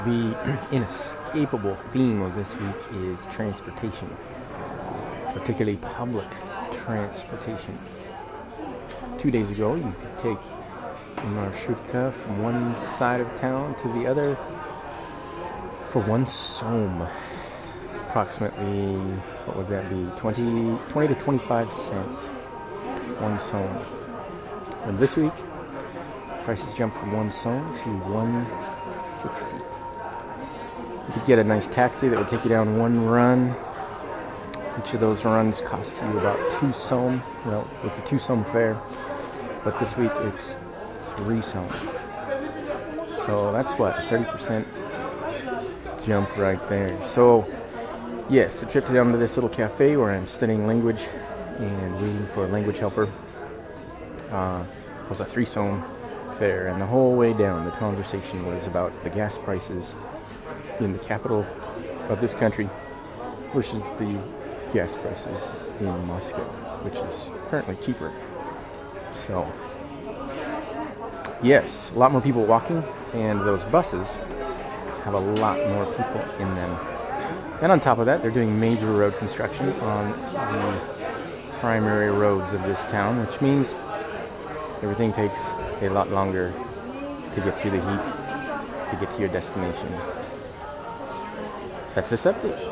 The inescapable theme of this week is transportation, particularly public transportation. 2 days ago, you could take a marshrutka from one side of town to the other for one som. Approximately, what would that be? 20 to 25 cents. One som. And this week, prices jumped from one som to 160. You could get a nice taxi that would take you down one run. Each of those runs cost you about 2 som. Well, with the 2 som fare. But this week it's 3 som. So that's what, a 30% jump right there. So yes, the trip down to this little cafe where I'm studying language and waiting for a language helper was a 3 som fare. And the whole way down, the conversation was about the gas prices in the capital of this country versus the gas prices in Moscow, which is currently cheaper. So, yes, a lot more people walking, and those buses have a lot more people in them. And on top of that, they're doing major road construction on the primary roads of this town, which means everything takes a lot longer to get through the heat to get to your destination. That's this update.